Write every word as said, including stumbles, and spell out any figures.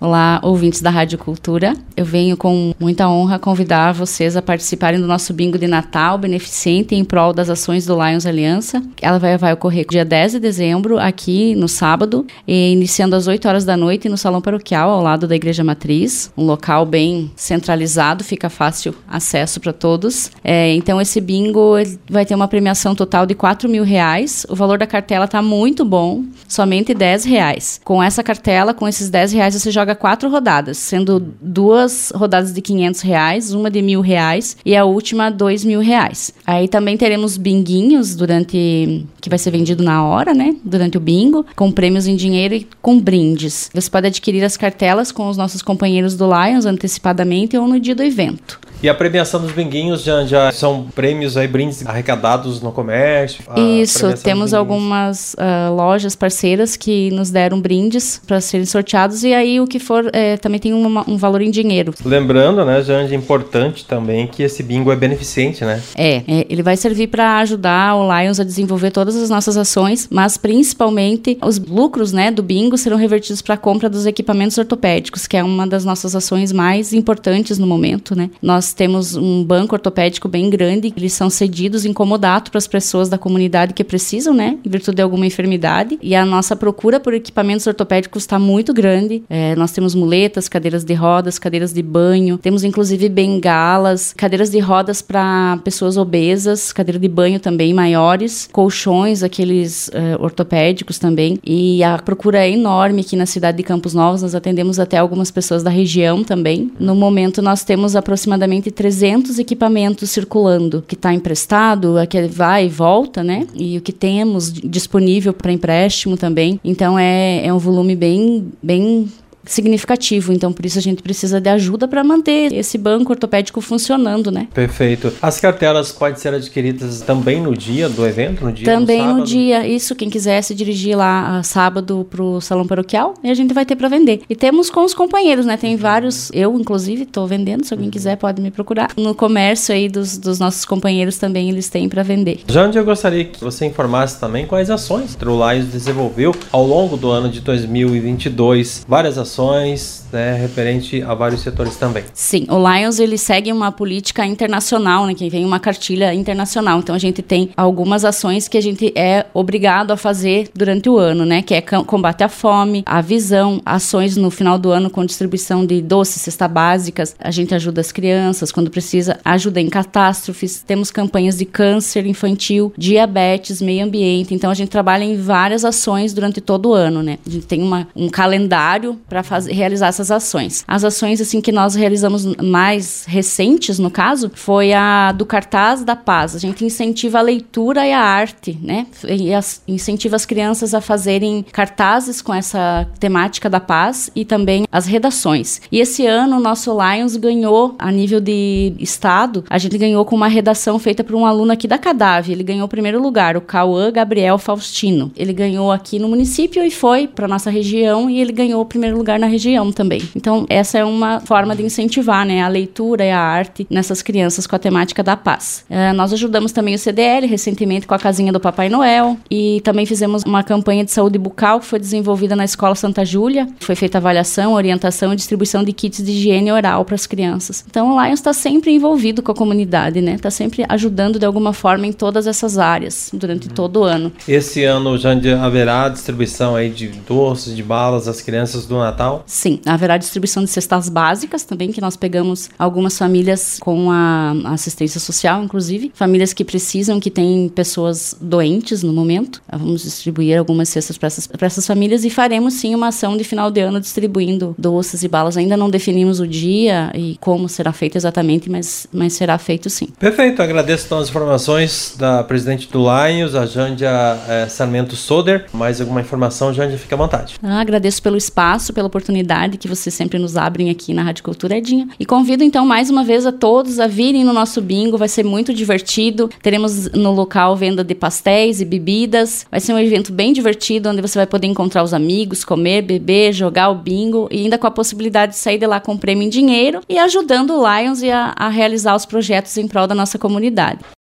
Olá, ouvintes da Rádio Cultura. Eu venho com muita honra convidar vocês a participarem do nosso bingo de Natal beneficente em prol das ações do Lions Aliança. Ela vai, vai ocorrer dia dez de dezembro, aqui no sábado, e iniciando às oito horas da noite no Salão Paroquial, ao lado da Igreja Matriz. Um local bem centralizado, fica fácil acesso para todos. É, então, esse bingo vai ter uma premiação total de quatro mil reais. O valor da cartela está muito bom, somente dez reais. Com essa cartela, com esses dez reais, você joga quatro rodadas, sendo duas rodadas de quinhentos reais, uma de mil reais e a última dois mil reais. Aí também teremos binguinhos durante, que vai ser vendido na hora, né? Durante o bingo, com prêmios em dinheiro e com brindes. Você pode adquirir as cartelas com os nossos companheiros do Lions antecipadamente ou no dia do evento. E a premiação dos binguinhos já, já são prêmios aí, brindes arrecadados no comércio? Isso, temos algumas uh, lojas parceiras que nos deram brindes para serem sorteados e aí o que for é, também tem uma, um valor em dinheiro. Lembrando, né, Jande, é importante também que esse bingo é beneficente, né? É, é ele vai servir para ajudar o Lions a desenvolver todas as nossas ações, mas principalmente os lucros, né, do bingo serão revertidos para a compra dos equipamentos ortopédicos, que é uma das nossas ações mais importantes no momento, né? Nós temos um banco ortopédico bem grande, eles são cedidos em comodato para as pessoas da comunidade que precisam, né, em virtude de alguma enfermidade, e a nossa procura por equipamentos ortopédicos está muito grande. É, nós temos muletas, cadeiras de rodas, cadeiras de banho, temos inclusive bengalas, cadeiras de rodas para pessoas obesas, cadeira de banho também maiores, colchões, aqueles uh, ortopédicos também, e a procura é enorme aqui na cidade de Campos Novos. Nós atendemos até algumas pessoas da região também. No momento nós temos aproximadamente trezentos equipamentos circulando, que está emprestado, que vai e volta, né? E o que temos disponível para empréstimo também. Então é, é um volume bem, bem significativo, então por isso a gente precisa de ajuda para manter esse banco ortopédico funcionando, né? Perfeito. As cartelas podem ser adquiridas também no dia do evento? No dia também no no dia, isso, quem quiser se dirigir lá a sábado pro Salão Paroquial, e a gente vai ter para vender. E temos com os companheiros, né? Tem vários, eu inclusive estou vendendo, se alguém quiser pode me procurar. No comércio aí dos, dos nossos companheiros também eles têm para vender. Jande, eu gostaria que você informasse também quais ações o Lions desenvolveu ao longo do ano de dois mil e vinte e dois. Várias ações ações, né, referente a vários setores também. Sim, o Lions ele segue uma política internacional, né, que vem uma cartilha internacional. Então a gente tem algumas ações que a gente é obrigado a fazer durante o ano, né, que é combate à fome, a visão, ações no final do ano com distribuição de doces, cestas básicas. A gente ajuda as crianças quando precisa, ajuda em catástrofes. Temos campanhas de câncer infantil, diabetes, meio ambiente. Então a gente trabalha em várias ações durante todo o ano, né. A gente tem uma, um calendário para fazer, realizar essas açõões. As ações assim que nós realizamos mais recentes, no caso, foi a do Cartaz da Paz. A gente incentiva a leitura e a arte, né? E as, incentiva as crianças a fazerem cartazes com essa temática da paz e também as redações. E esse ano o nosso Lions ganhou, a nível de estado, a gente ganhou com uma redação feita por um aluno aqui da Cadave. Ele ganhou o primeiro lugar, o Cauã Gabriel Faustino. Ele ganhou aqui no município e foi para nossa região e ele ganhou o primeiro lugar na região também. Então, essa é uma forma de incentivar, né, a leitura e a arte nessas crianças com a temática da paz. Uh, nós ajudamos também o C D L, recentemente com a casinha do Papai Noel, e também fizemos uma campanha de saúde bucal que foi desenvolvida na Escola Santa Júlia. Foi feita avaliação, orientação e distribuição de kits de higiene oral para as crianças. Então, o Lions está sempre envolvido com a comunidade, né? Está sempre ajudando de alguma forma em todas essas áreas, durante uhum. todo o ano. Esse ano já haverá distribuição aí de doces, de balas às crianças do Natal? Sim, haverá distribuição de cestas básicas também, que nós pegamos algumas famílias com a assistência social, inclusive, famílias que precisam, que têm pessoas doentes no momento. Vamos distribuir algumas cestas para essas, para essas famílias e faremos sim uma ação de final de ano distribuindo doces e balas. Ainda não definimos o dia e como será feito exatamente, mas, mas será feito sim. Perfeito, agradeço então as informações da presidente do Lions, a Jândia é, Sarmento Soder. Mais alguma informação, Jândia, fica à vontade. Ah, agradeço pelo espaço, pela oportunidade que vocês sempre nos abrem aqui na Rádio Cultura Edinha. E convido então mais uma vez a todos a virem no nosso bingo, vai ser muito divertido. Teremos no local venda de pastéis e bebidas. Vai ser um evento bem divertido, onde você vai poder encontrar os amigos, comer, beber, jogar o bingo e ainda com a possibilidade de sair de lá com prêmio em dinheiro e ajudando o Lions e a, a realizar os projetos em prol da nossa comunidade.